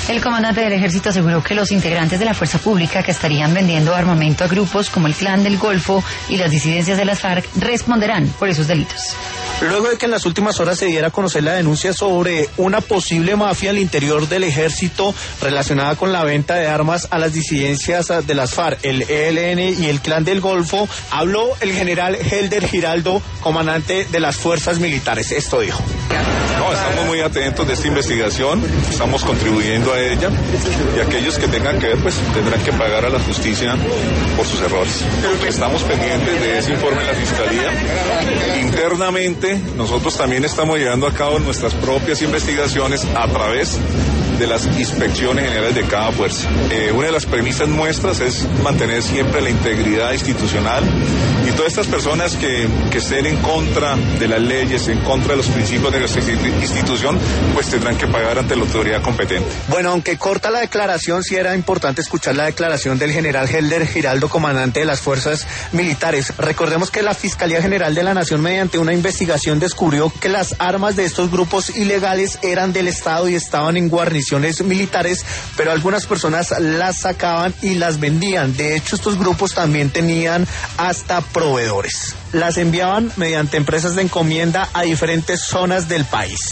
El comandante del ejército aseguró que los integrantes de la fuerza pública que estarían vendiendo armamento a grupos como el Clan del Golfo y las disidencias de las FARC responderán por esos delitos. Luego de que en las últimas horas se diera a conocer la denuncia sobre una posible mafia al interior del ejército relacionada con la venta de armas a las disidencias de las FARC, el ELN y el Clan del Golfo, habló el general Helder Giraldo, comandante de las fuerzas militares. Esto dijo. No, estamos muy atentos de esta investigación, estamos contribuyendo a ella y aquellos que tengan que ver pues tendrán que pagar a la justicia por sus errores. Estamos pendientes de ese informe de la Fiscalía. Internamente nosotros también estamos llevando a cabo nuestras propias investigaciones a través de las inspecciones generales de cada fuerza. Una de las premisas nuestras es mantener siempre la integridad institucional y todas estas personas que estén en contra de las leyes, en contra de los principios de nuestra institución, pues tendrán que pagar ante la autoridad competente. Bueno, aunque corta la declaración, sí era importante escuchar la declaración del general Helder Giraldo, comandante de las fuerzas militares. Recordemos que la Fiscalía General de la Nación, mediante una investigación, descubrió que las armas de estos grupos ilegales eran del Estado y estaban en guarniciones militares, pero algunas personas las sacaban y las vendían. De hecho, estos grupos también tenían hasta proveedores. Las enviaban mediante empresas de encomienda a diferentes zonas del país.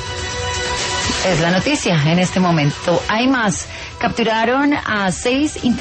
Es la noticia en este momento. Hay más. Capturaron a 6